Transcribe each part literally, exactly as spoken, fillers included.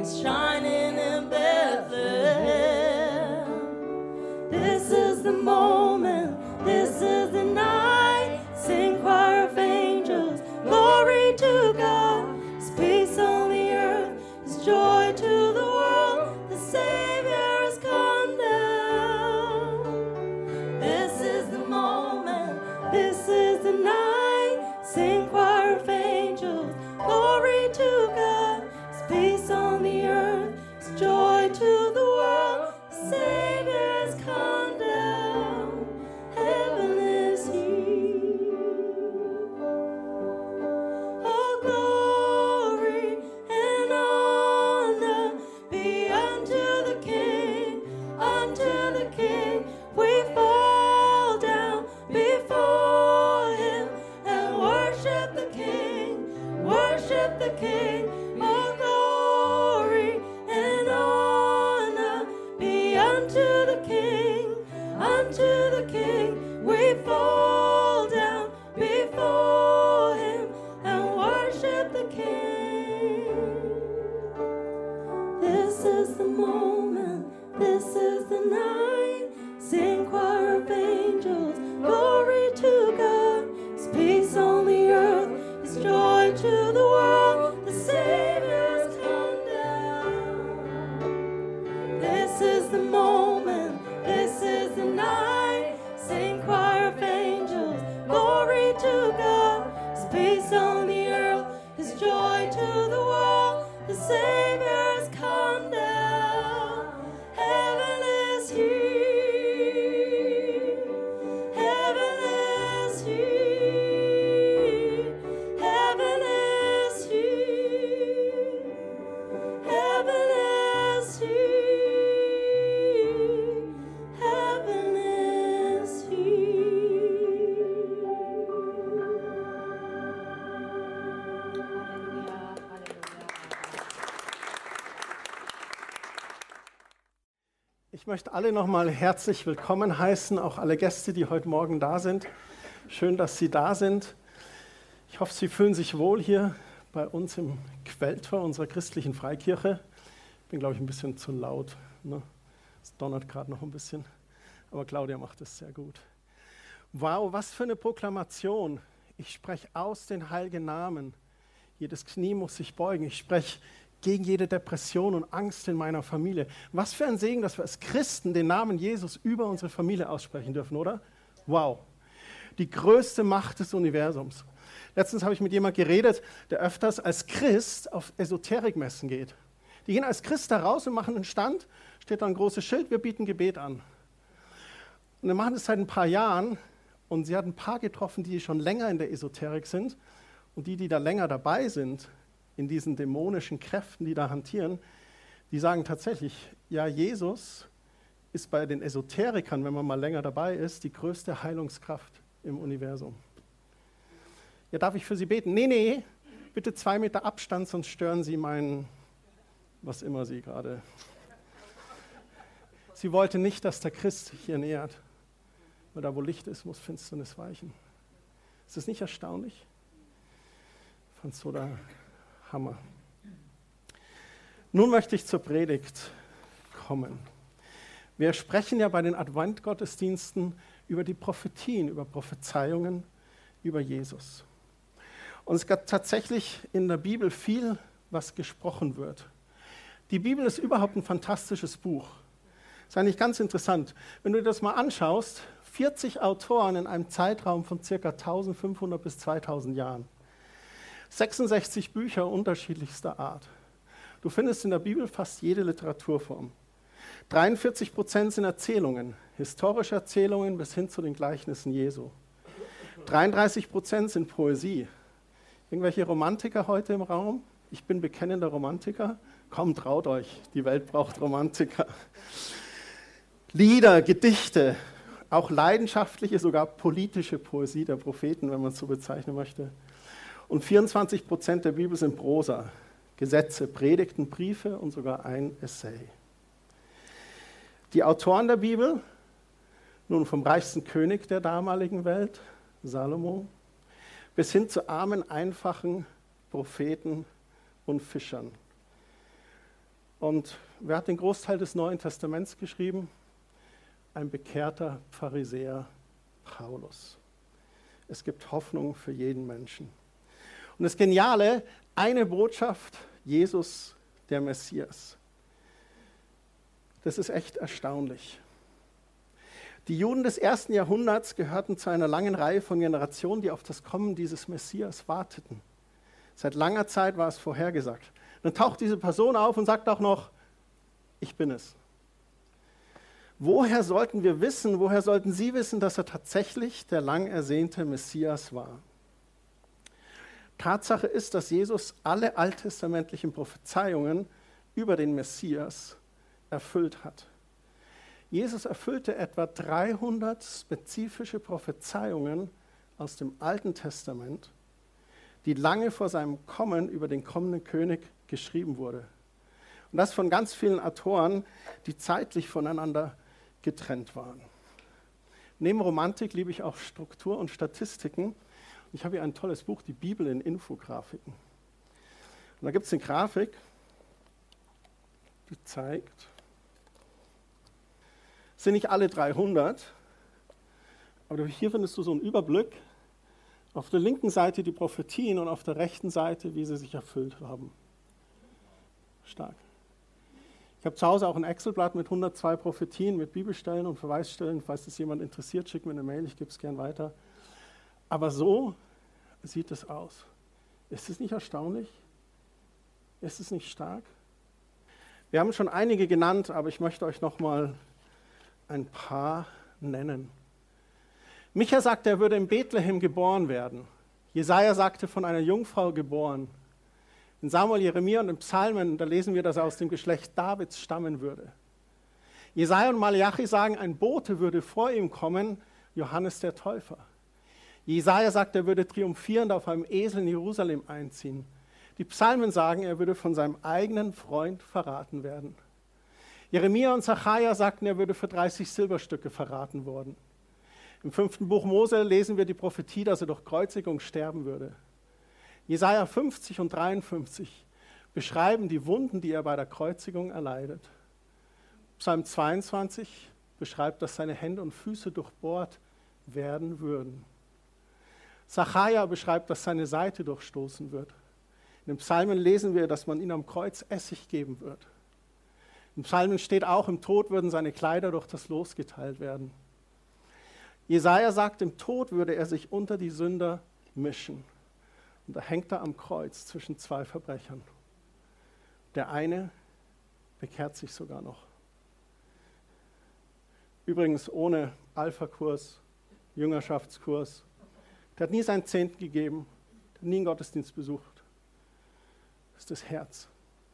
is shining in Bethlehem. This is the moment, this is the night. Sing choir of angels, glory to God. His peace on the earth, His joy to the world. The Savior has come down. This is the moment, this is the night. Sing choir of angels, glory to God. His peace on the earth, His joy to the world. The Savior has come down. Heaven is here. Oh, glory and honor be unto the King, unto the King. We fall down before Him and worship the King, worship the King. Oh, glory and honor be unto the King, unto the King. We fall down before Him and worship the King. This is the moment, this is the night. Sing choir of angels, glory to God. His peace on the earth, His joy to the world. The Savior has come down. This is the moment, this is the night. Sing choir of angels, glory to God. His peace on the earth, His joy to the world. The Savior has come down. Heaven is here. Heaven is here. Heaven is here. Heaven is here. Heaven is here. Ich möchte alle nochmal herzlich willkommen heißen, auch alle Gäste, die heute Morgen da sind. Schön, dass Sie da sind. Ich hoffe, Sie fühlen sich wohl hier bei uns im Quelltor unserer christlichen Freikirche. Ich bin, glaube ich, ein bisschen zu laut. Ne? Es donnert gerade noch ein bisschen, aber Claudia macht es sehr gut. Wow, was für eine Proklamation. Ich spreche aus den heiligen Namen. Jedes Knie muss sich beugen. Ich spreche gegen jede Depression und Angst in meiner Familie. Was für ein Segen, dass wir als Christen den Namen Jesus über unsere Familie aussprechen dürfen, oder? Wow. Die größte Macht des Universums. Letztens habe ich mit jemandem geredet, der öfters als Christ auf Esoterikmessen geht. Die gehen als Christ da raus und machen einen Stand, steht da ein großes Schild, wir bieten Gebet an. Und wir machen das seit ein paar Jahren und sie hat ein paar getroffen, die schon länger in der Esoterik sind und die, die da länger dabei sind, in diesen dämonischen Kräften, die da hantieren, die sagen tatsächlich, ja, Jesus ist bei den Esoterikern, wenn man mal länger dabei ist, die größte Heilungskraft im Universum. Ja, darf ich für Sie beten? Nee, nee, bitte zwei Meter Abstand, sonst stören Sie meinen, was immer Sie gerade. Sie wollte nicht, dass der Christ sich hier nähert, weil da, wo Licht ist, muss Finsternis weichen. Ist das nicht erstaunlich? Ich fand es so der Hammer. Nun möchte ich zur Predigt kommen. Wir sprechen ja bei den Adventgottesdiensten über die Prophetien, über Prophezeiungen, über Jesus. Und es gibt tatsächlich in der Bibel viel, was gesprochen wird. Die Bibel ist überhaupt ein fantastisches Buch. Das ist eigentlich ganz interessant. Wenn du dir das mal anschaust, vierzig Autoren in einem Zeitraum von ca. eintausendfünfhundert bis zweitausend Jahren. sechsundsechzig Bücher unterschiedlichster Art. Du findest in der Bibel fast jede Literaturform. dreiundvierzig Prozent sind Erzählungen, historische Erzählungen bis hin zu den Gleichnissen Jesu. dreiunddreißig Prozent sind Poesie. Irgendwelche Romantiker heute im Raum? Ich bin bekennender Romantiker. Komm, traut euch, die Welt braucht Romantiker. Lieder, Gedichte, auch leidenschaftliche, sogar politische Poesie der Propheten, wenn man es so bezeichnen möchte. Und vierundzwanzig Prozent der Bibel sind Prosa, Gesetze, Predigten, Briefe und sogar ein Essay. Die Autoren der Bibel, nun vom reichsten König der damaligen Welt, Salomo, bis hin zu armen, einfachen Propheten und Fischern. Und wer hat den Großteil des Neuen Testaments geschrieben? Ein bekehrter Pharisäer, Paulus. Es gibt Hoffnung für jeden Menschen. Und das Geniale, eine Botschaft, Jesus, der Messias. Das ist echt erstaunlich. Die Juden des ersten Jahrhunderts gehörten zu einer langen Reihe von Generationen, die auf das Kommen dieses Messias warteten. Seit langer Zeit war es vorhergesagt. Dann taucht diese Person auf und sagt auch noch, ich bin es. Woher sollten wir wissen, woher sollten Sie wissen, dass er tatsächlich der lang ersehnte Messias war? Tatsache ist, dass Jesus alle alttestamentlichen Prophezeiungen über den Messias erfüllt hat. Jesus erfüllte etwa dreihundert spezifische Prophezeiungen aus dem Alten Testament, die lange vor seinem Kommen über den kommenden König geschrieben wurde. Und das von ganz vielen Autoren, die zeitlich voneinander getrennt waren. Neben Romantik liebe ich auch Struktur und Statistiken. Ich habe hier ein tolles Buch, die Bibel in Infografiken. Und da gibt es eine Grafik, die zeigt, es sind nicht alle dreihundert, aber hier findest du so einen Überblick. Auf der linken Seite die Prophetien und auf der rechten Seite, wie sie sich erfüllt haben. Stark. Ich habe zu Hause auch ein Excel-Blatt mit hundertzwei Prophetien, mit Bibelstellen und Verweisstellen. Falls das jemand interessiert, schickt mir eine Mail, ich gebe es gern weiter. Aber so sieht es aus. Ist es nicht erstaunlich? Ist es nicht stark? Wir haben schon einige genannt, aber ich möchte euch noch mal ein paar nennen. Micha sagte, er würde in Bethlehem geboren werden. Jesaja sagte, von einer Jungfrau geboren. In Samuel, Jeremia und in Psalmen, da lesen wir, dass er aus dem Geschlecht Davids stammen würde. Jesaja und Malachi sagen, ein Bote würde vor ihm kommen, Johannes der Täufer. Jesaja sagt, er würde triumphierend auf einem Esel in Jerusalem einziehen. Die Psalmen sagen, er würde von seinem eigenen Freund verraten werden. Jeremia und Zachariah sagten, er würde für dreißig Silberstücke verraten worden. Im fünften Buch Mose lesen wir die Prophetie, dass er durch Kreuzigung sterben würde. Jesaja fünfzig und dreiundfünfzig beschreiben die Wunden, die er bei der Kreuzigung erleidet. Psalm zweiundzwanzig beschreibt, dass seine Hände und Füße durchbohrt werden würden. Zachariah beschreibt, dass seine Seite durchstoßen wird. In den Psalmen lesen wir, dass man ihm am Kreuz Essig geben wird. Im Psalmen steht auch, im Tod würden seine Kleider durch das Los geteilt werden. Jesaja sagt, im Tod würde er sich unter die Sünder mischen. Und da hängt er am Kreuz zwischen zwei Verbrechern. Der eine bekehrt sich sogar noch. Übrigens ohne Alpha-Kurs, Jüngerschaftskurs. Der hat nie seinen Zehnten gegeben, der hat nie einen Gottesdienst besucht. Das ist das Herz.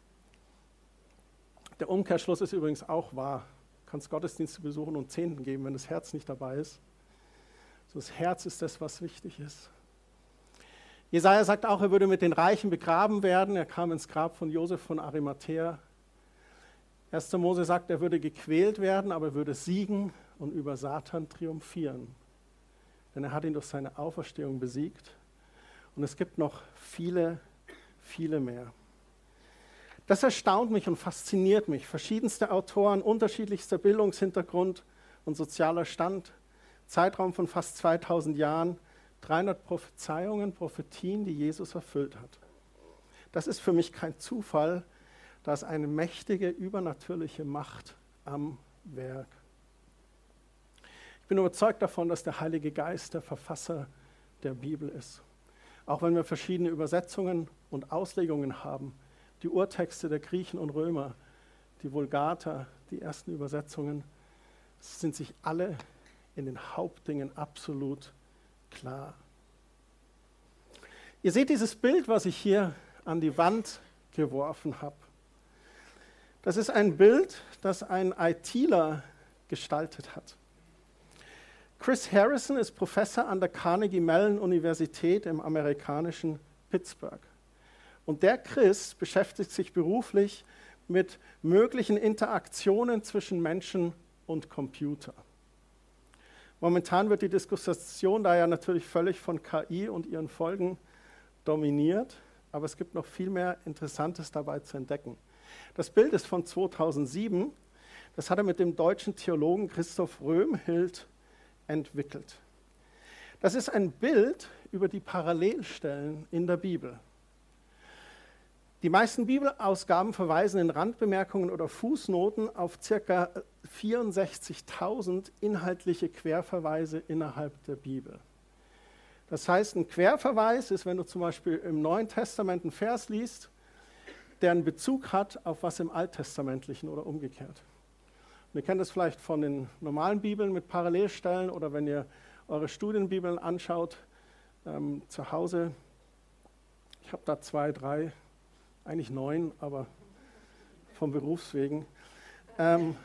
Der Umkehrschluss ist übrigens auch wahr. Du kannst Gottesdienste besuchen und Zehnten geben, wenn das Herz nicht dabei ist. So, das Herz ist das, was wichtig ist. Jesaja sagt auch, er würde mit den Reichen begraben werden. Er kam ins Grab von Josef von Arimathäa. erster Mose sagt, er würde gequält werden, aber er würde siegen und über Satan triumphieren. Denn er hat ihn durch seine Auferstehung besiegt. Und es gibt noch viele, viele mehr. Das erstaunt mich und fasziniert mich. Verschiedenste Autoren, unterschiedlichster Bildungshintergrund und sozialer Stand, Zeitraum von fast zweitausend Jahren, dreihundert Prophezeiungen, Prophetien, die Jesus erfüllt hat. Das ist für mich kein Zufall, da ist eine mächtige, übernatürliche Macht am Werk. Ich bin überzeugt davon, dass der Heilige Geist der Verfasser der Bibel ist. Auch wenn wir verschiedene Übersetzungen und Auslegungen haben, die Urtexte der Griechen und Römer, die Vulgata, die ersten Übersetzungen, sind sich alle in den Hauptdingen absolut klar. Ihr seht dieses Bild, was ich hier an die Wand geworfen habe. Das ist ein Bild, das ein ITler gestaltet hat. Chris Harrison ist Professor an der Carnegie Mellon Universität im amerikanischen Pittsburgh. Und der Chris beschäftigt sich beruflich mit möglichen Interaktionen zwischen Menschen und Computer. Momentan wird die Diskussion da ja natürlich völlig von K I und ihren Folgen dominiert, aber es gibt noch viel mehr Interessantes dabei zu entdecken. Das Bild ist von zweitausendsieben. Das hat er mit dem deutschen Theologen Christoph Röhmhild entwickelt. Das ist ein Bild über die Parallelstellen in der Bibel. Die meisten Bibelausgaben verweisen in Randbemerkungen oder Fußnoten auf ca. vierundsechzigtausend inhaltliche Querverweise innerhalb der Bibel. Das heißt, ein Querverweis ist, wenn du zum Beispiel im Neuen Testament einen Vers liest, der einen Bezug hat auf was im Alttestamentlichen oder umgekehrt. Und ihr kennt das vielleicht von den normalen Bibeln mit Parallelstellen oder wenn ihr eure Studienbibeln anschaut ähm, zu Hause. Ich habe da zwei, drei, eigentlich neun, aber vom Berufswegen. Ähm,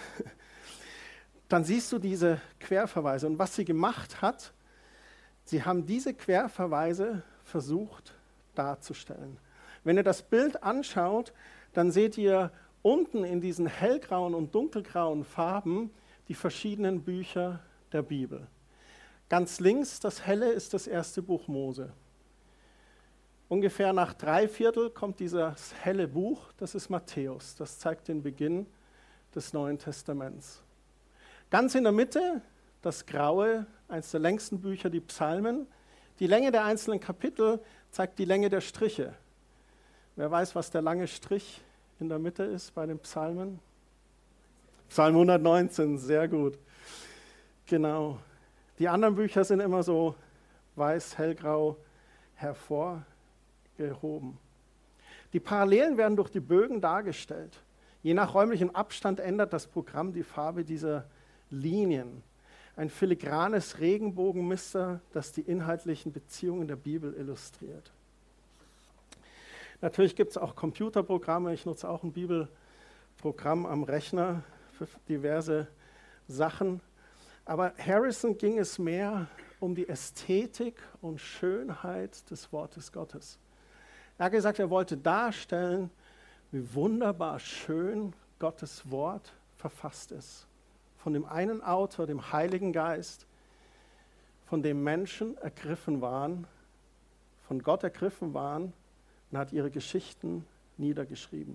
dann siehst du diese Querverweise. Und was sie gemacht hat, sie haben diese Querverweise versucht darzustellen. Wenn ihr das Bild anschaut, dann seht ihr unten in diesen hellgrauen und dunkelgrauen Farben die verschiedenen Bücher der Bibel. Ganz links, das helle, ist das erste Buch Mose. Ungefähr nach drei Viertel kommt dieses helle Buch, das ist Matthäus. Das zeigt den Beginn des Neuen Testaments. Ganz in der Mitte, das graue, eines der längsten Bücher, die Psalmen. Die Länge der einzelnen Kapitel zeigt die Länge der Striche. Wer weiß, was der lange Strich in der Mitte ist bei den Psalmen? Psalm hundertneunzehn, sehr gut. Genau. Die anderen Bücher sind immer so weiß, hellgrau hervorgehoben. Die Parallelen werden durch die Bögen dargestellt. Je nach räumlichem Abstand ändert das Programm die Farbe dieser Linien. Ein filigranes Regenbogenmuster, das die inhaltlichen Beziehungen der Bibel illustriert. Natürlich gibt es auch Computerprogramme. Ich nutze auch ein Bibelprogramm am Rechner für diverse Sachen. Aber Harrison ging es mehr um die Ästhetik und Schönheit des Wortes Gottes. Er hat gesagt, er wollte darstellen, wie wunderbar schön Gottes Wort verfasst ist. Von dem einen Autor, dem Heiligen Geist, von dem Menschen ergriffen waren, von Gott ergriffen waren und hat ihre Geschichten niedergeschrieben.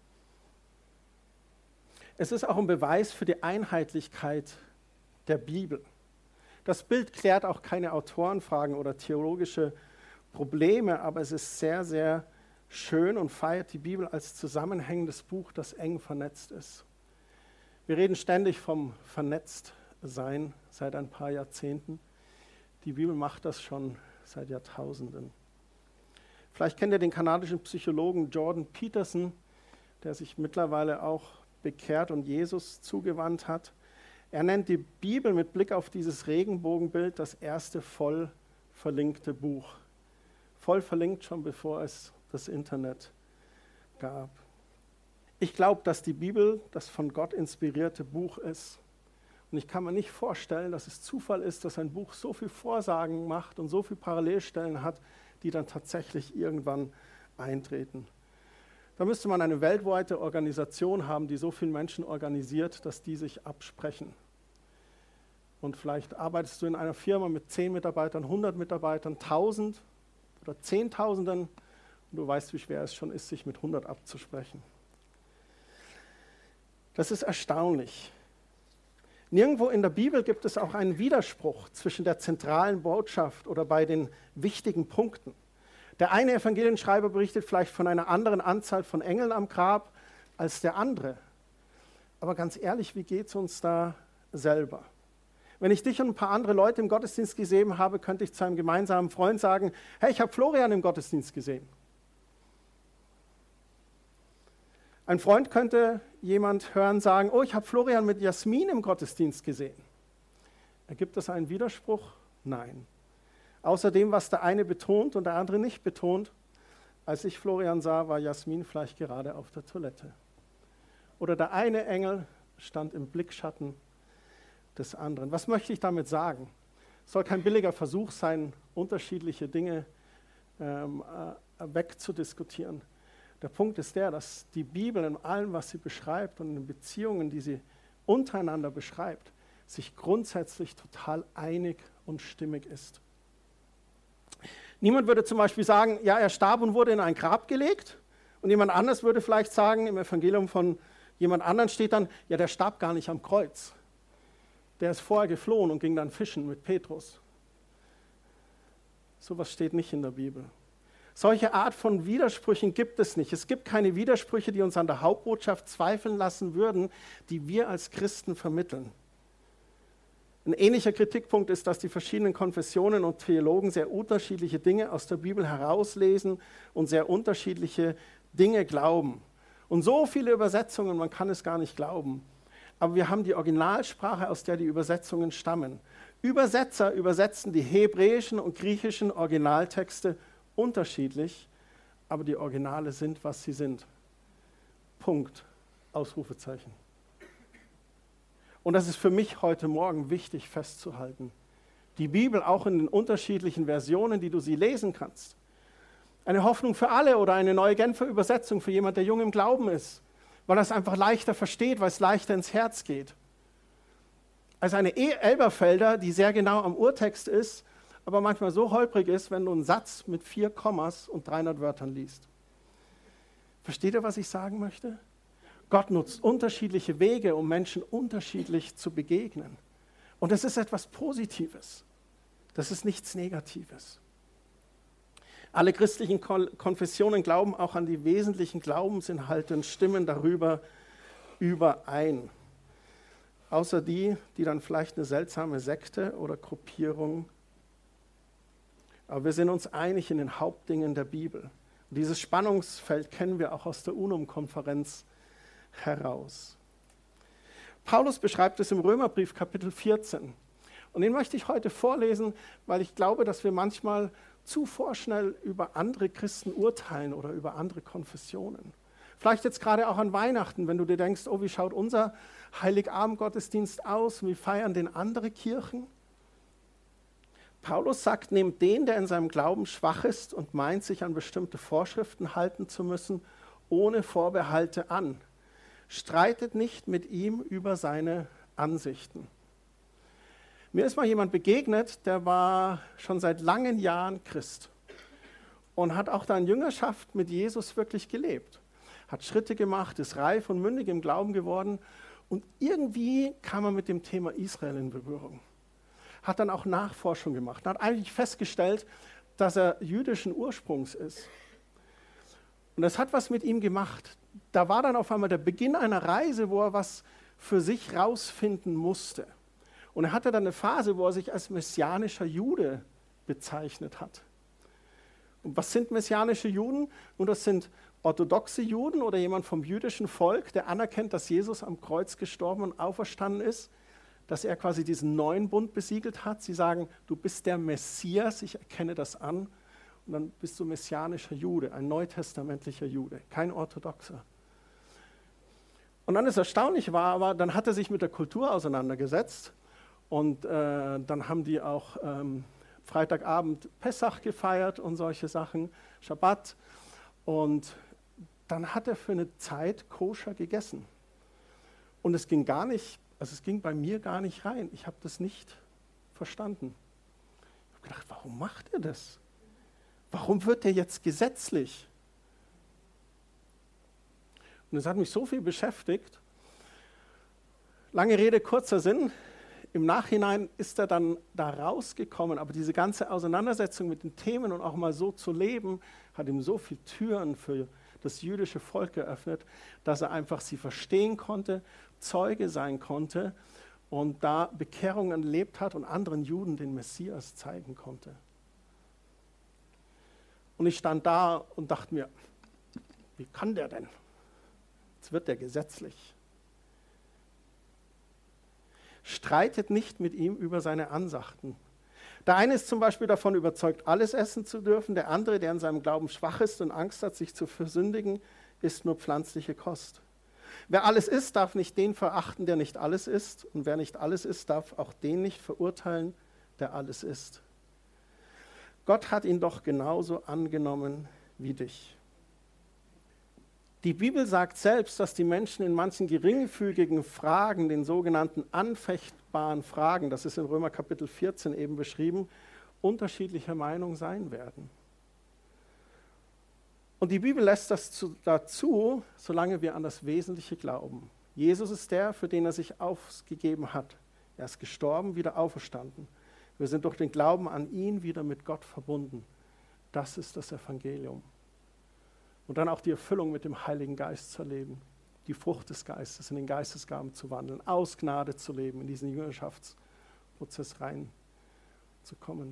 Es ist auch ein Beweis für die Einheitlichkeit der Bibel. Das Bild klärt auch keine Autorenfragen oder theologische Probleme, aber es ist sehr, sehr schön und feiert die Bibel als zusammenhängendes Buch, das eng vernetzt ist. Wir reden ständig vom Vernetztsein seit ein paar Jahrzehnten. Die Bibel macht das schon seit Jahrtausenden. Vielleicht kennt ihr den kanadischen Psychologen Jordan Peterson, der sich mittlerweile auch bekehrt und Jesus zugewandt hat. Er nennt die Bibel mit Blick auf dieses Regenbogenbild das erste voll verlinkte Buch. Voll verlinkt schon bevor es das Internet gab. Ich glaube, dass die Bibel das von Gott inspirierte Buch ist. Und ich kann mir nicht vorstellen, dass es Zufall ist, dass ein Buch so viel Vorsagen macht und so viele Parallelstellen hat, die dann tatsächlich irgendwann eintreten. Da müsste man eine weltweite Organisation haben, die so viele Menschen organisiert, dass die sich absprechen. Und vielleicht arbeitest du in einer Firma mit zehn Mitarbeitern, hundert Mitarbeitern, tausend oder zehntausenden und du weißt, wie schwer es schon ist, sich mit hundert abzusprechen. Das ist erstaunlich. Nirgendwo in der Bibel gibt es auch einen Widerspruch zwischen der zentralen Botschaft oder bei den wichtigen Punkten. Der eine Evangelienschreiber berichtet vielleicht von einer anderen Anzahl von Engeln am Grab als der andere. Aber ganz ehrlich, wie geht es uns da selber? Wenn ich dich und ein paar andere Leute im Gottesdienst gesehen habe, könnte ich zu einem gemeinsamen Freund sagen, hey, ich habe Florian im Gottesdienst gesehen. Ein Freund könnte jemand hören sagen, oh, ich habe Florian mit Jasmin im Gottesdienst gesehen. Ergibt das einen Widerspruch? Nein. Außerdem, was der eine betont und der andere nicht betont, als ich Florian sah, war Jasmin vielleicht gerade auf der Toilette. Oder der eine Engel stand im Blickschatten des anderen. Was möchte ich damit sagen? Es soll kein billiger Versuch sein, unterschiedliche Dinge ähm, äh, wegzudiskutieren. Der Punkt ist der, dass die Bibel in allem, was sie beschreibt und in den Beziehungen, die sie untereinander beschreibt, sich grundsätzlich total einig und stimmig ist. Niemand würde zum Beispiel sagen, ja, er starb und wurde in ein Grab gelegt Und jemand anders würde vielleicht sagen, im Evangelium von jemand anderen steht dann, ja, der starb gar nicht am Kreuz. Der ist vorher geflohen und ging dann fischen mit Petrus. Sowas steht nicht in der Bibel. Solche Art von Widersprüchen gibt es nicht. Es gibt keine Widersprüche, die uns an der Hauptbotschaft zweifeln lassen würden, die wir als Christen vermitteln. Ein ähnlicher Kritikpunkt ist, dass die verschiedenen Konfessionen und Theologen sehr unterschiedliche Dinge aus der Bibel herauslesen und sehr unterschiedliche Dinge glauben. Und so viele Übersetzungen, man kann es gar nicht glauben. Aber wir haben die Originalsprache, aus der die Übersetzungen stammen. Übersetzer übersetzen die hebräischen und griechischen Originaltexte unterschiedlich, aber die Originale sind, was sie sind. Punkt. Ausrufezeichen. Und das ist für mich heute Morgen wichtig festzuhalten. Die Bibel auch in den unterschiedlichen Versionen, die du sie lesen kannst. Eine Hoffnung für alle oder eine neue Genfer Übersetzung für jemand, der jung im Glauben ist, weil er es einfach leichter versteht, weil es leichter ins Herz geht. Also eine E. Elberfelder, die sehr genau am Urtext ist, aber manchmal so holprig ist, wenn du einen Satz mit vier Kommas und dreihundert Wörtern liest. Versteht ihr, was ich sagen möchte? Gott nutzt unterschiedliche Wege, um Menschen unterschiedlich zu begegnen. Und das ist etwas Positives. Das ist nichts Negatives. Alle christlichen Konfessionen glauben auch an die wesentlichen Glaubensinhalte und stimmen darüber überein. Außer die, die dann vielleicht eine seltsame Sekte oder Gruppierung. Aber wir sind uns einig in den Hauptdingen der Bibel. Und dieses Spannungsfeld kennen wir auch aus der UNOM-Konferenz heraus. Paulus beschreibt es im Römerbrief Kapitel vierzehn. Und den möchte ich heute vorlesen, weil ich glaube, dass wir manchmal zu vorschnell über andere Christen urteilen oder über andere Konfessionen. Vielleicht jetzt gerade auch an Weihnachten, wenn du dir denkst, oh, wie schaut unser Heiligabend-Gottesdienst aus, wie feiern den andere Kirchen? Paulus sagt, nehmt den, der in seinem Glauben schwach ist und meint, sich an bestimmte Vorschriften halten zu müssen, ohne Vorbehalte an. Streitet nicht mit ihm über seine Ansichten. Mir ist mal jemand begegnet, der war schon seit langen Jahren Christ und hat auch da in Jüngerschaft mit Jesus wirklich gelebt. Hat Schritte gemacht, ist reif und mündig im Glauben geworden und irgendwie kam er mit dem Thema Israel in Berührung. Hat dann auch Nachforschung gemacht, hat eigentlich festgestellt, dass er jüdischen Ursprungs ist. Und das hat was mit ihm gemacht. Da war dann auf einmal der Beginn einer Reise, wo er was für sich rausfinden musste. Und er hatte dann eine Phase, wo er sich als messianischer Jude bezeichnet hat. Und was sind messianische Juden? Und das sind orthodoxe Juden oder jemand vom jüdischen Volk, der anerkennt, dass Jesus am Kreuz gestorben und auferstanden ist, dass er quasi diesen neuen Bund besiegelt hat. Sie sagen, du bist der Messias, ich erkenne das an. Und dann bist du messianischer Jude, ein neutestamentlicher Jude, kein orthodoxer. Und dann ist erstaunlich war, aber dann hat er sich mit der Kultur auseinandergesetzt. Und äh, dann haben die auch ähm, Freitagabend Pessach gefeiert und solche Sachen, Schabbat. Und dann hat er für eine Zeit koscher gegessen. Und es ging gar nicht, also es ging bei mir gar nicht rein. Ich habe das nicht verstanden. Ich habe gedacht, warum macht er das? Warum wird er jetzt gesetzlich? Und es hat mich so viel beschäftigt. Lange Rede, kurzer Sinn. Im Nachhinein ist er dann da rausgekommen, aber diese ganze Auseinandersetzung mit den Themen und auch mal so zu leben, hat ihm so viele Türen für das jüdische Volk geöffnet, dass er einfach sie verstehen konnte, Zeuge sein konnte und da Bekehrungen erlebt hat und anderen Juden den Messias zeigen konnte. Und ich stand da und dachte mir, wie kann der denn? Jetzt wird der gesetzlich. Streitet nicht mit ihm über seine Ansichten. Der eine ist zum Beispiel davon überzeugt, alles essen zu dürfen. Der andere, der in seinem Glauben schwach ist und Angst hat, sich zu versündigen, isst nur pflanzliche Kost. Wer alles isst, darf nicht den verachten, der nicht alles isst. Und wer nicht alles isst, darf auch den nicht verurteilen, der alles isst. Gott hat ihn doch genauso angenommen wie dich. Die Bibel sagt selbst, dass die Menschen in manchen geringfügigen Fragen, den sogenannten anfechtbaren Fragen, das ist in Römer Kapitel vierzehn eben beschrieben, unterschiedlicher Meinung sein werden. Und die Bibel lässt das zu, dazu, solange wir an das Wesentliche glauben. Jesus ist der, für den er sich aufgegeben hat. Er ist gestorben, wieder auferstanden. Wir sind durch den Glauben an ihn wieder mit Gott verbunden. Das ist das Evangelium. Und dann auch die Erfüllung mit dem Heiligen Geist zu erleben. Die Frucht des Geistes in den Geistesgaben zu wandeln. Aus Gnade zu leben, in diesen Jüngerschaftsprozess reinzukommen.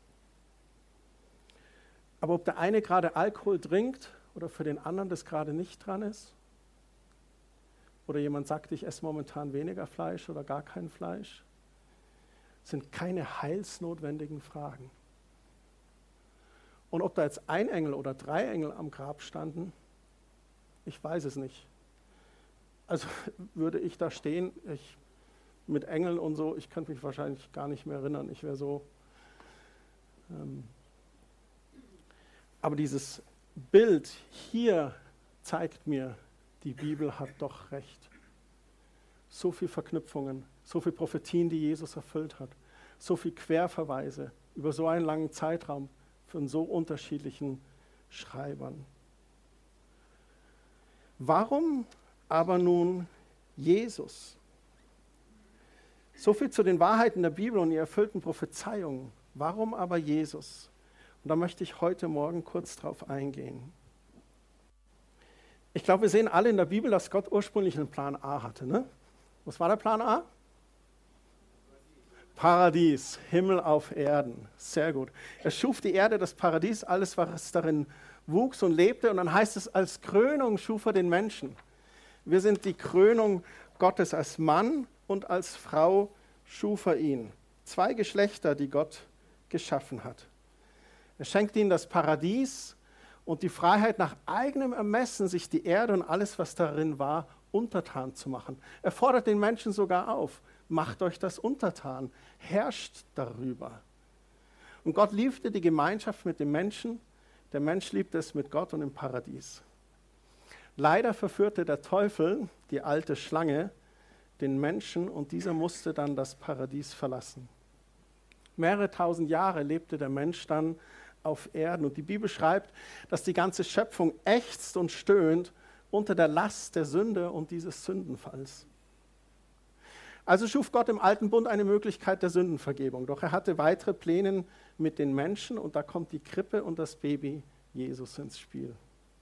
Aber ob der eine gerade Alkohol trinkt oder für den anderen das gerade nicht dran ist, oder jemand sagt, ich esse momentan weniger Fleisch oder gar kein Fleisch, sind keine heilsnotwendigen Fragen. Und ob da jetzt ein Engel oder drei Engel am Grab standen, ich weiß es nicht. Also würde ich da stehen, ich, mit Engeln und so, ich könnte mich wahrscheinlich gar nicht mehr erinnern, ich wäre so... Ähm, Aber dieses Bild hier zeigt mir, die Bibel hat doch recht. So viele Verknüpfungen, so viele Prophetien, die Jesus erfüllt hat, so viele Querverweise über so einen langen Zeitraum von so unterschiedlichen Schreibern. Warum aber nun Jesus? So viel zu den Wahrheiten der Bibel und ihr erfüllten Prophezeiungen. Warum aber Jesus? Und da möchte ich heute Morgen kurz drauf eingehen. Ich glaube, wir sehen alle in der Bibel, dass Gott ursprünglich einen Plan A hatte. Ne? Was war der Plan A? Paradies, Himmel auf Erden. Sehr gut. Er schuf die Erde, das Paradies, alles, was darin wuchs und lebte. Und dann heißt es, als Krönung schuf er den Menschen. Wir sind die Krönung Gottes. Als Mann und als Frau schuf er ihn. Zwei Geschlechter, die Gott geschaffen hat. Er schenkt ihnen das Paradies und die Freiheit, nach eigenem Ermessen sich die Erde und alles, was darin war, untertan zu machen. Er fordert den Menschen sogar auf, macht euch das untertan, herrscht darüber. Und Gott liebte die Gemeinschaft mit dem Menschen, der Mensch liebte es mit Gott und im Paradies. Leider verführte der Teufel, die alte Schlange, den Menschen und dieser musste dann das Paradies verlassen. Mehrere tausend Jahre lebte der Mensch dann auf Erden. Und die Bibel schreibt, dass die ganze Schöpfung ächzt und stöhnt unter der Last der Sünde und dieses Sündenfalls. Also schuf Gott im Alten Bund eine Möglichkeit der Sündenvergebung. Doch er hatte weitere Pläne mit den Menschen und da kommt die Krippe und das Baby Jesus ins Spiel.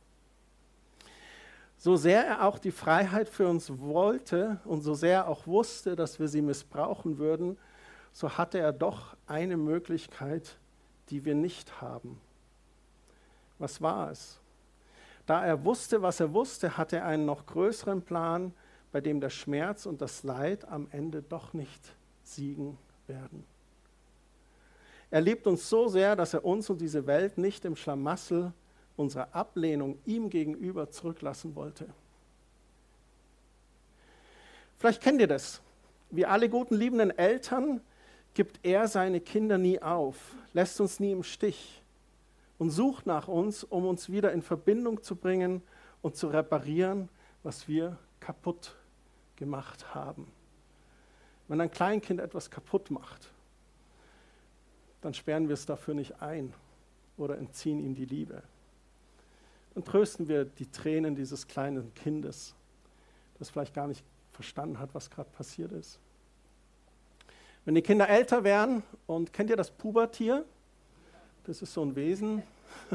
So sehr er auch die Freiheit für uns wollte und so sehr er auch wusste, dass wir sie missbrauchen würden, so hatte er doch eine Möglichkeit, die wir nicht haben. Was war es? Da er wusste, was er wusste, hatte er einen noch größeren Plan, bei dem der Schmerz und das Leid am Ende doch nicht siegen werden. Er liebt uns so sehr, dass er uns und diese Welt nicht im Schlamassel unserer Ablehnung ihm gegenüber zurücklassen wollte. Vielleicht kennt ihr das. Wie alle guten, liebenden Eltern gibt er seine Kinder nie auf, lässt uns nie im Stich und sucht nach uns, um uns wieder in Verbindung zu bringen und zu reparieren, was wir kaputt gemacht haben. Wenn ein Kleinkind etwas kaputt macht, dann sperren wir es dafür nicht ein oder entziehen ihm die Liebe. Dann trösten wir die Tränen dieses kleinen Kindes, das vielleicht gar nicht verstanden hat, was gerade passiert ist. Wenn die Kinder älter werden, und kennt ihr das Pubertier? Das ist so ein Wesen.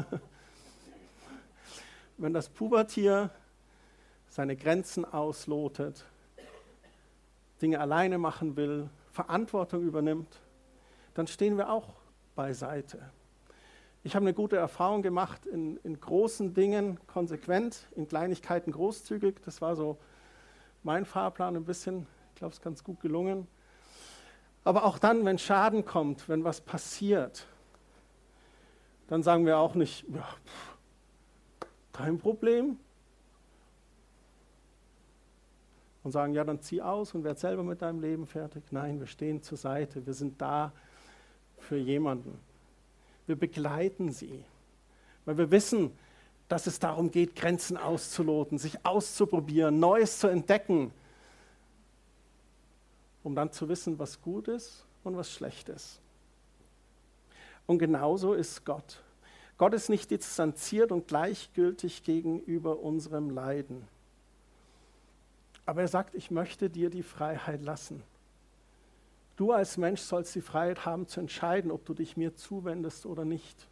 Wenn das Pubertier seine Grenzen auslotet, Dinge alleine machen will, Verantwortung übernimmt, dann stehen wir auch beiseite. Ich habe eine gute Erfahrung gemacht, in, in großen Dingen konsequent, in Kleinigkeiten großzügig. Das war so mein Fahrplan ein bisschen, ich glaube, es ist ganz gut gelungen. Aber auch dann, wenn Schaden kommt, wenn was passiert, dann sagen wir auch nicht, ja, pff, kein Problem. Und sagen, ja, dann zieh aus und werd selber mit deinem Leben fertig. Nein, wir stehen zur Seite, wir sind da für jemanden. Wir begleiten sie, weil wir wissen, dass es darum geht, Grenzen auszuloten, sich auszuprobieren, Neues zu entdecken, um dann zu wissen, was gut ist und was schlecht ist. Und genauso ist Gott. Gott ist nicht distanziert und gleichgültig gegenüber unserem Leiden. Aber er sagt, ich möchte dir die Freiheit lassen. Du als Mensch sollst die Freiheit haben zu entscheiden, ob du dich mir zuwendest oder nicht.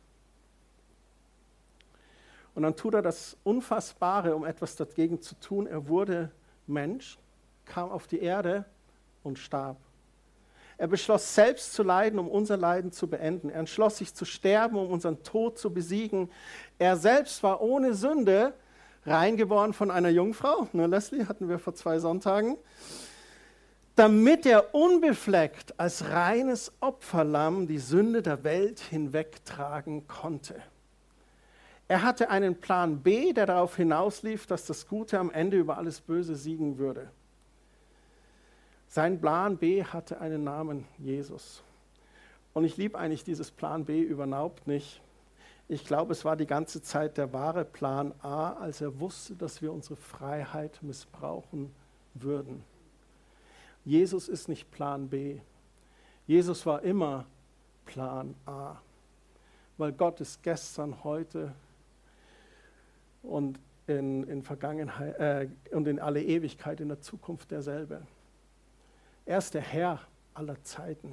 Und dann tut er das Unfassbare, um etwas dagegen zu tun. Er wurde Mensch, kam auf die Erde und starb. Er beschloss selbst zu leiden, um unser Leiden zu beenden. Er entschloss sich zu sterben, um unseren Tod zu besiegen. Er selbst war ohne Sünde, reingeboren von einer Jungfrau, ne, Leslie, hatten wir vor zwei Sonntagen, damit er unbefleckt als reines Opferlamm die Sünde der Welt hinwegtragen konnte. Er hatte einen Plan B, der darauf hinauslief, dass das Gute am Ende über alles Böse siegen würde. Sein Plan B hatte einen Namen, Jesus. Und ich liebe eigentlich dieses Plan B überhaupt nicht. Ich glaube, es war die ganze Zeit der wahre Plan A, als er wusste, dass wir unsere Freiheit missbrauchen würden. Jesus ist nicht Plan B. Jesus war immer Plan A. Weil Gott ist gestern, heute und in, in Vergangenheit äh, und in alle Ewigkeit, in der Zukunft derselbe. Er ist der Herr aller Zeiten.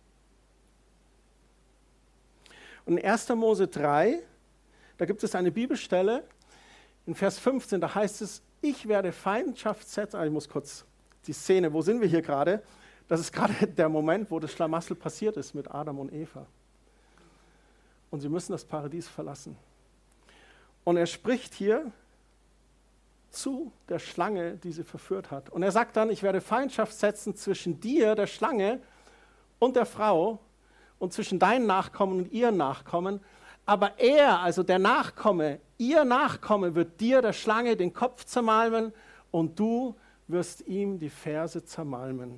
Und in erster Mose drei, da gibt es eine Bibelstelle, in Vers fünfzehn, da heißt es, ich werde Feindschaft setzen. Ah, ich muss kurz die Szene, wo sind wir hier gerade? Das ist gerade der Moment, wo das Schlamassel passiert ist mit Adam und Eva. Und sie müssen das Paradies verlassen. Und er spricht hier zu der Schlange, die sie verführt hat. Und er sagt dann, ich werde Feindschaft setzen zwischen dir, der Schlange, und der Frau und zwischen deinen Nachkommen und ihren Nachkommen. Aber er, also der Nachkomme, ihr Nachkomme, wird dir, der Schlange, den Kopf zermalmen und du wirst ihm die Ferse zermalmen.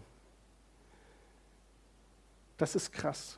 Das ist krass.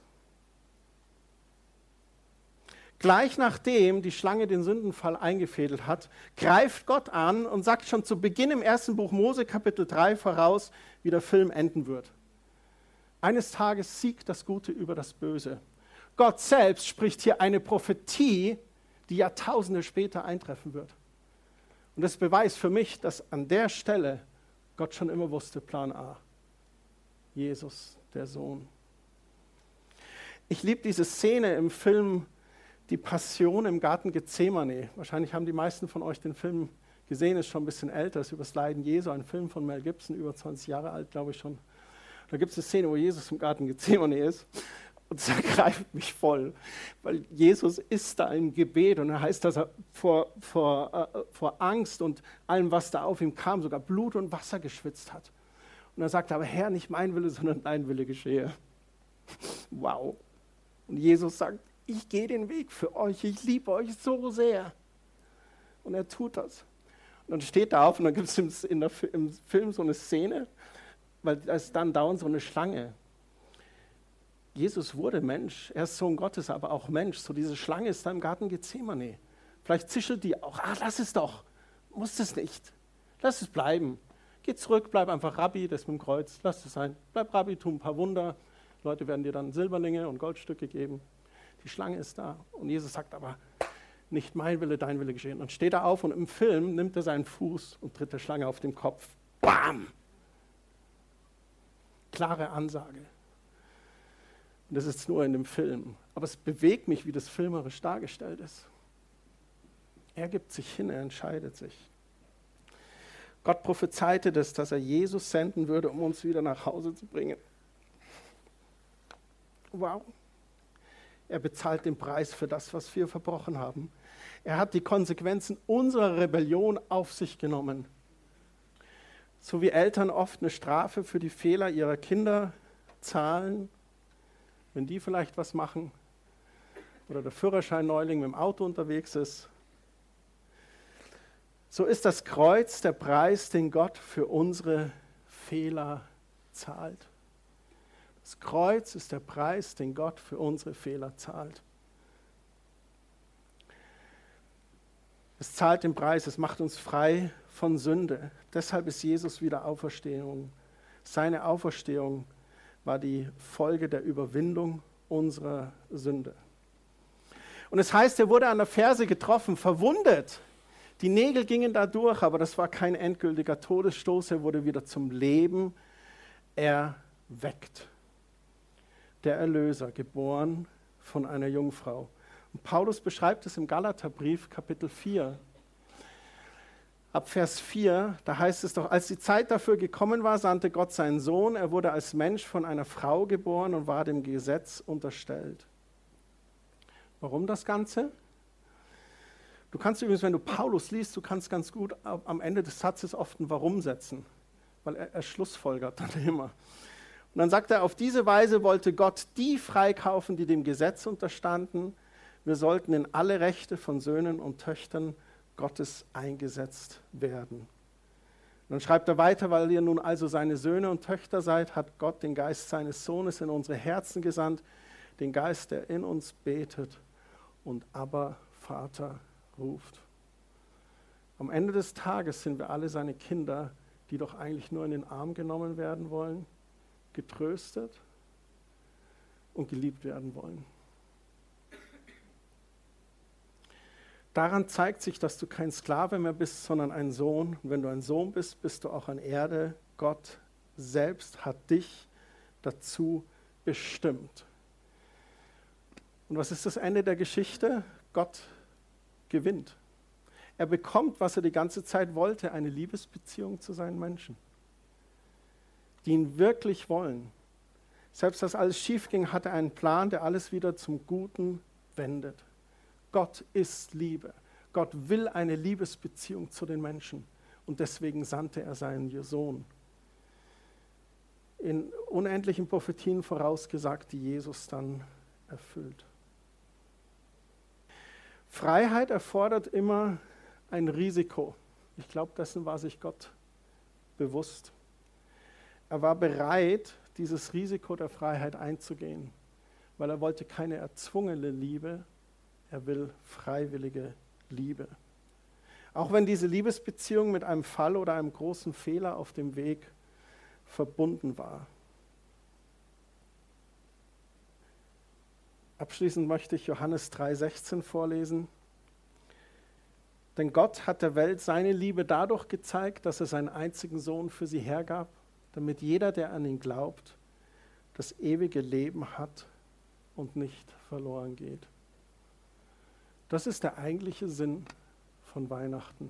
Gleich nachdem die Schlange den Sündenfall eingefädelt hat, greift Gott an und sagt schon zu Beginn im ersten Buch Mose, Kapitel drei, voraus, wie der Film enden wird. Eines Tages siegt das Gute über das Böse. Gott selbst spricht hier eine Prophetie, die Jahrtausende später eintreffen wird. Und das beweist für mich, dass an der Stelle Gott schon immer wusste, Plan A. Jesus, der Sohn. Ich liebe diese Szene im Film Die Passion im Garten Gethsemane. Wahrscheinlich haben die meisten von euch den Film gesehen, ist schon ein bisschen älter, ist über das Leiden Jesu, ein Film von Mel Gibson, über zwanzig Jahre alt, glaube ich schon. Da gibt es eine Szene, wo Jesus im Garten Gethsemane ist und es ergreift mich voll, weil Jesus ist da im Gebet und er heißt, dass er vor, vor, äh, vor Angst und allem, was da auf ihm kam, sogar Blut und Wasser geschwitzt hat. Und er sagt aber, Herr, nicht mein Wille, sondern dein Wille geschehe. Wow. Und Jesus sagt, ich gehe den Weg für euch, ich liebe euch so sehr. Und er tut das. Und dann steht er auf und dann gibt es im, im Film so eine Szene, weil da ist dann dauernd so eine Schlange. Jesus wurde Mensch, er ist Sohn Gottes, aber auch Mensch. So diese Schlange ist da im Garten Gethsemane. Vielleicht zischelt die auch, ah, lass es doch, muss es nicht. Lass es bleiben. Geh zurück, bleib einfach Rabbi, das mit dem Kreuz, lass es sein. Bleib Rabbi, tu ein paar Wunder. Leute werden dir dann Silberlinge und Goldstücke geben. Die Schlange ist da. Und Jesus sagt aber, nicht mein Wille, dein Wille geschehen. Und steht er auf und im Film nimmt er seinen Fuß und tritt der Schlange auf den Kopf. Bam! Klare Ansage. Und das ist nur in dem Film. Aber es bewegt mich, wie das filmerisch dargestellt ist. Er gibt sich hin, er entscheidet sich. Gott prophezeite das, dass er Jesus senden würde, um uns wieder nach Hause zu bringen. Wow. Er bezahlt den Preis für das, was wir verbrochen haben. Er hat die Konsequenzen unserer Rebellion auf sich genommen. So wie Eltern oft eine Strafe für die Fehler ihrer Kinder zahlen, wenn die vielleicht was machen, oder der Führerschein-Neuling mit dem Auto unterwegs ist. So ist das Kreuz der Preis, den Gott für unsere Fehler zahlt. Das Kreuz ist der Preis, den Gott für unsere Fehler zahlt. Es zahlt den Preis, es macht uns frei von Sünde. Deshalb ist Jesus wieder Auferstehung. Seine Auferstehung war die Folge der Überwindung unserer Sünde. Und es heißt, er wurde an der Ferse getroffen, verwundet. Die Nägel gingen da durch, aber das war kein endgültiger Todesstoß. Er wurde wieder zum Leben erweckt. Der Erlöser, geboren von einer Jungfrau. Und Paulus beschreibt es im Galaterbrief, Kapitel vier. Ab Vers vier, da heißt es doch, als die Zeit dafür gekommen war, sandte Gott seinen Sohn. Er wurde als Mensch von einer Frau geboren und war dem Gesetz unterstellt. Warum das Ganze? Du kannst übrigens, wenn du Paulus liest, du kannst ganz gut am Ende des Satzes oft ein Warum setzen, weil er, er schlussfolgert dann immer. Und dann sagt er, auf diese Weise wollte Gott die freikaufen, die dem Gesetz unterstanden. Wir sollten in alle Rechte von Söhnen und Töchtern Gottes eingesetzt werden. Und dann schreibt er weiter, weil ihr nun also seine Söhne und Töchter seid, hat Gott den Geist seines Sohnes in unsere Herzen gesandt, den Geist, der in uns betet und Abba, Vater, ruft. Am Ende des Tages sind wir alle seine Kinder, die doch eigentlich nur in den Arm genommen werden wollen, getröstet und geliebt werden wollen. Daran zeigt sich, dass du kein Sklave mehr bist, sondern ein Sohn. Und wenn du ein Sohn bist, bist du auch an Erde. Gott selbst hat dich dazu bestimmt. Und was ist das Ende der Geschichte? Gott gewinnt. Er bekommt, was er die ganze Zeit wollte, eine Liebesbeziehung zu seinen Menschen, die ihn wirklich wollen. Selbst als alles schief ging, hat er einen Plan, der alles wieder zum Guten wendet. Gott ist Liebe. Gott will eine Liebesbeziehung zu den Menschen und deswegen sandte er seinen Sohn. In unendlichen Prophetien vorausgesagt, die Jesus dann erfüllt. Freiheit erfordert immer ein Risiko. Ich glaube, dessen war sich Gott bewusst. Er war bereit, dieses Risiko der Freiheit einzugehen, weil er wollte keine erzwungene Liebe, er will freiwillige Liebe. Auch wenn diese Liebesbeziehung mit einem Fall oder einem großen Fehler auf dem Weg verbunden war. Abschließend möchte ich Johannes drei sechzehn vorlesen. Denn Gott hat der Welt seine Liebe dadurch gezeigt, dass er seinen einzigen Sohn für sie hergab, damit jeder, der an ihn glaubt, das ewige Leben hat und nicht verloren geht. Das ist der eigentliche Sinn von Weihnachten.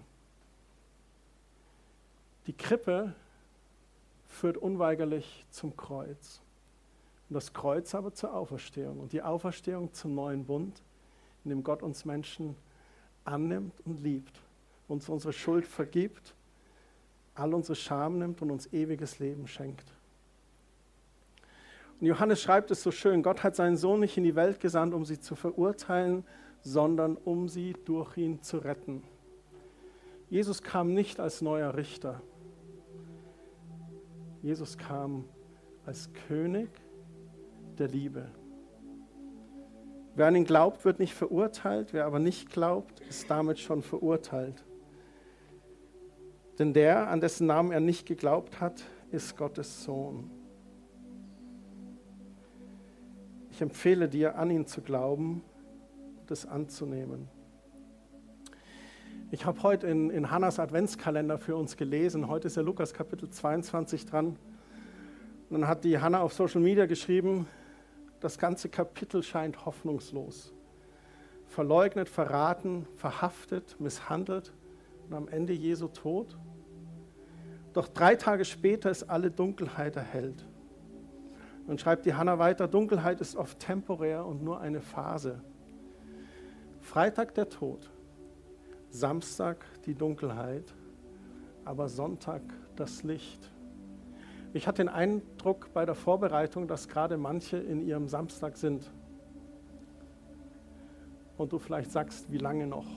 Die Krippe führt unweigerlich zum Kreuz. Und das Kreuz aber zur Auferstehung. Und die Auferstehung zum neuen Bund, in dem Gott uns Menschen annimmt und liebt, uns unsere Schuld vergibt, all unsere Scham nimmt und uns ewiges Leben schenkt. Und Johannes schreibt es so schön, Gott hat seinen Sohn nicht in die Welt gesandt, um sie zu verurteilen, sondern um sie durch ihn zu retten. Jesus kam nicht als neuer Richter. Jesus kam als König der Liebe. Wer an ihn glaubt, wird nicht verurteilt, wer aber nicht glaubt, ist damit schon verurteilt. Denn der, an dessen Namen er nicht geglaubt hat, ist Gottes Sohn. Ich empfehle dir, an ihn zu glauben und es anzunehmen. Ich habe heute in, in Hannas Adventskalender für uns gelesen, heute ist ja Lukas Kapitel zweiundzwanzig dran. Und dann hat die Hanna auf Social Media geschrieben, das ganze Kapitel scheint hoffnungslos. Verleugnet, verraten, verhaftet, misshandelt und am Ende Jesu Tod. Doch drei Tage später ist alle Dunkelheit erhellt. Dann schreibt die Hanna weiter, Dunkelheit ist oft temporär und nur eine Phase. Freitag der Tod, Samstag die Dunkelheit, aber Sonntag das Licht. Ich hatte den Eindruck bei der Vorbereitung, dass gerade manche in ihrem Samstag sind. Und du vielleicht sagst, wie lange noch?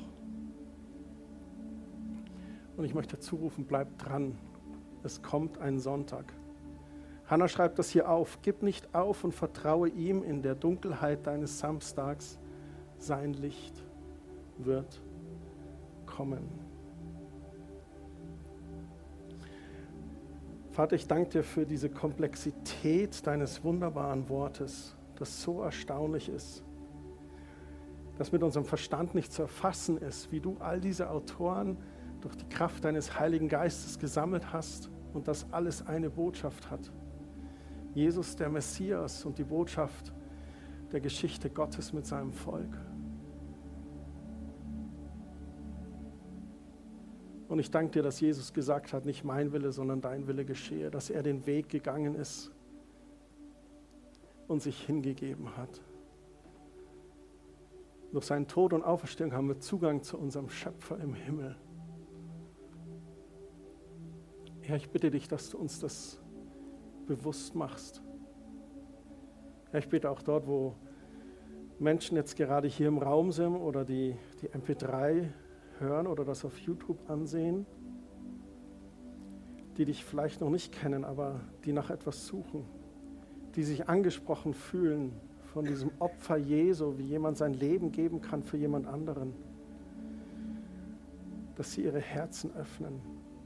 Und ich möchte zurufen, bleib dran. Es kommt ein Sonntag. Hannah schreibt das hier auf. Gib nicht auf und vertraue ihm in der Dunkelheit deines Samstags. Sein Licht wird kommen. Vater, ich danke dir für diese Komplexität deines wunderbaren Wortes, das so erstaunlich ist. das mit unserem Verstand nicht zu erfassen ist, wie du all diese Autoren durch die Kraft deines Heiligen Geistes gesammelt hast und das alles eine Botschaft hat. Jesus, der Messias und die Botschaft der Geschichte Gottes mit seinem Volk. Und ich danke dir, dass Jesus gesagt hat, nicht mein Wille, sondern dein Wille geschehe, dass er den Weg gegangen ist und sich hingegeben hat. Durch seinen Tod und Auferstehung haben wir Zugang zu unserem Schöpfer im Himmel. Herr, ich bitte dich, dass du uns das bewusst machst. Herr, ich bitte auch dort, wo Menschen jetzt gerade hier im Raum sind oder die, die M P drei hören oder das auf YouTube ansehen, die dich vielleicht noch nicht kennen, aber die nach etwas suchen, die sich angesprochen fühlen von diesem Opfer Jesu, wie jemand sein Leben geben kann für jemand anderen, dass sie ihre Herzen öffnen.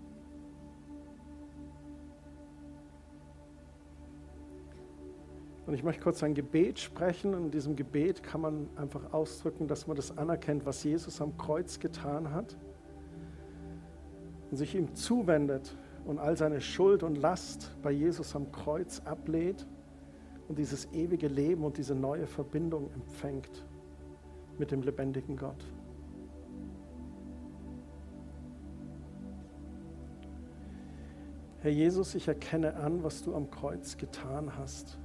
Und ich möchte kurz ein Gebet sprechen. Und in diesem Gebet kann man einfach ausdrücken, dass man das anerkennt, was Jesus am Kreuz getan hat und sich ihm zuwendet und all seine Schuld und Last bei Jesus am Kreuz ablehnt und dieses ewige Leben und diese neue Verbindung empfängt mit dem lebendigen Gott. Herr Jesus, ich erkenne an, was du am Kreuz getan hast.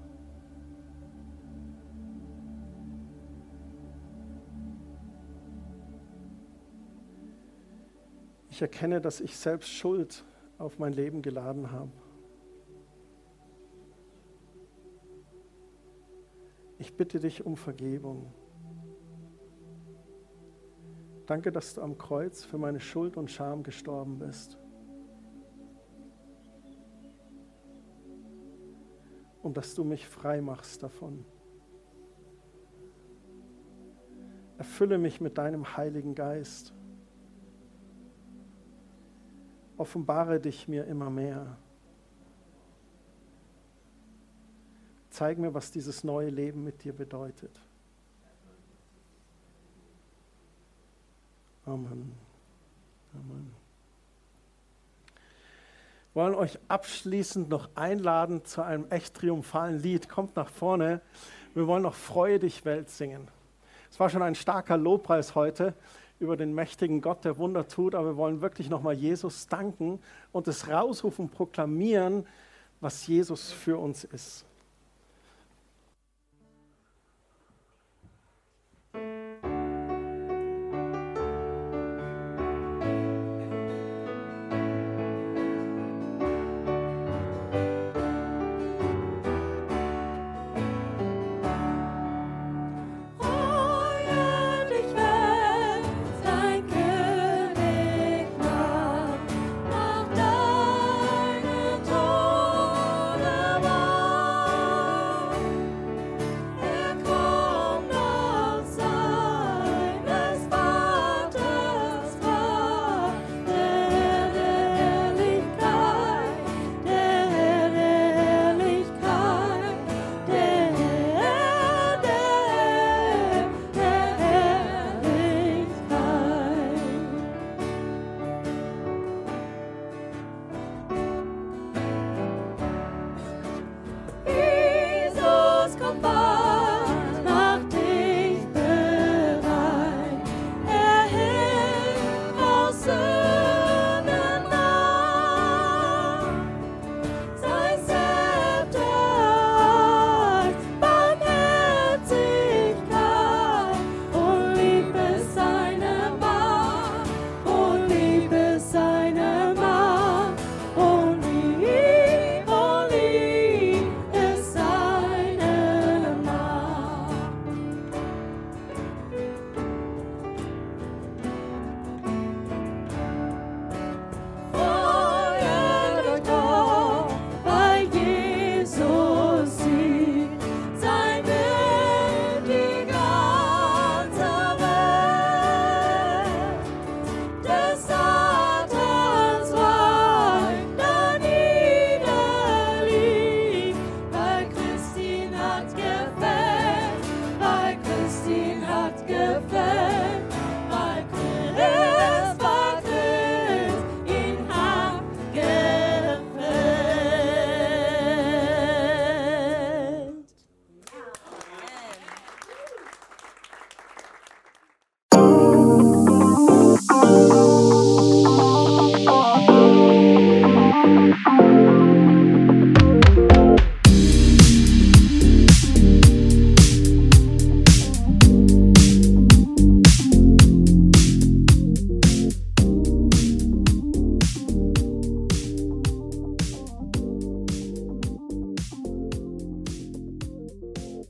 Ich erkenne, dass ich selbst Schuld auf mein Leben geladen habe. Ich bitte dich um Vergebung. Danke, dass du am Kreuz für meine Schuld und Scham gestorben bist. Und dass du mich frei machst davon. Erfülle mich mit deinem Heiligen Geist. Offenbare dich mir immer mehr. Zeig mir, was dieses neue Leben mit dir bedeutet. Amen. Amen. Wir wollen euch abschließend noch einladen zu einem echt triumphalen Lied. Kommt nach vorne. Wir wollen noch Freue dich, Welt singen. Es war schon ein starker Lobpreis heute über den mächtigen Gott, der Wunder tut, aber wir wollen wirklich nochmal Jesus danken und es rausrufen, proklamieren, was Jesus für uns ist.